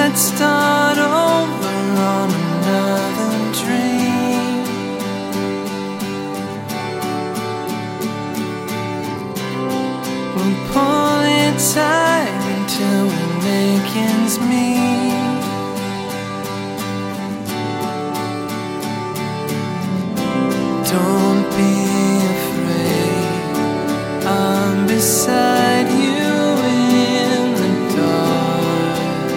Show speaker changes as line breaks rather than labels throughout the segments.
Let's start over on another dream. We'll pull it tight until we make ends meet. Don't be afraid, I'm beside you in the dark.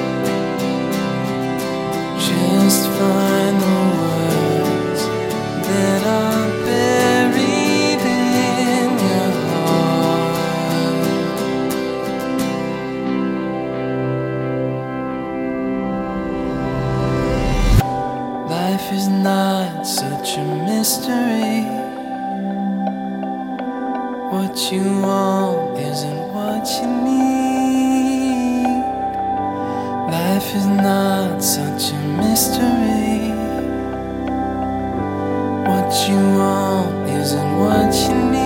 Just find the words that are buried in your heart. Life is not such a mystery. What you want isn't what you need. Life is not such a mystery. What you want isn't what you need.